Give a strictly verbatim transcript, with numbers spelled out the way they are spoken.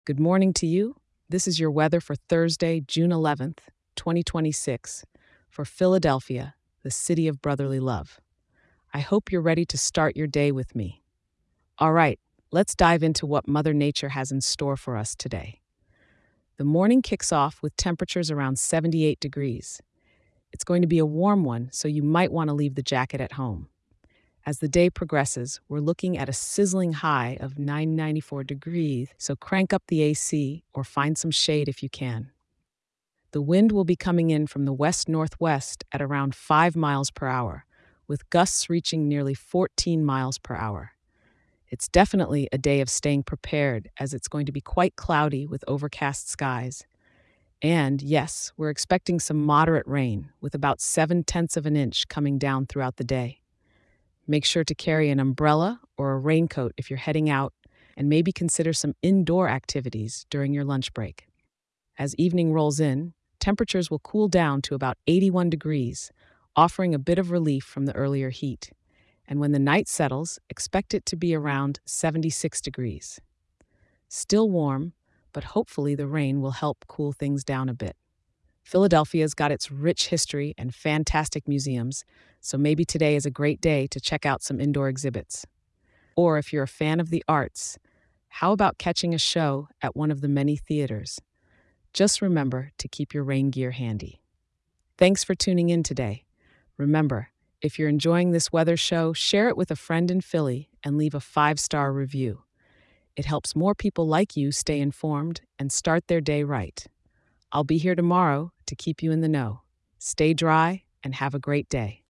Good morning to you. This is your weather for Thursday, June eleventh, twenty twenty-six, for Philadelphia, the city of brotherly love. I hope you're ready to start your day with me. All right, let's dive into what Mother Nature has in store for us today. The morning kicks off with temperatures around seventy-eight degrees. It's going to be a warm one, so you might want to leave the jacket at home. As the day progresses, we're looking at a sizzling high of nine hundred ninety-four degrees, so crank up the A C or find some shade if you can. The wind will be coming in from the west-northwest at around five miles per hour, with gusts reaching nearly fourteen miles per hour. It's definitely a day of staying prepared, as it's going to be quite cloudy with overcast skies. And yes, we're expecting some moderate rain, with about seven tenths of an inch coming down throughout the day. Make sure to carry an umbrella or a raincoat if you're heading out, and maybe consider some indoor activities during your lunch break. As evening rolls in, temperatures will cool down to about eighty-one degrees, offering a bit of relief from the earlier heat. And when the night settles, expect it to be around seventy-six degrees. Still warm, but hopefully the rain will help cool things down a bit. Philadelphia's got its rich history and fantastic museums, so maybe today is a great day to check out some indoor exhibits. Or if you're a fan of the arts, how about catching a show at one of the many theaters? Just remember to keep your rain gear handy. Thanks for tuning in today. Remember, if you're enjoying this weather show, share it with a friend in Philly and leave a five-star review. It helps more people like you stay informed and start their day right. I'll be here tomorrow to keep you in the know. Stay dry and have a great day.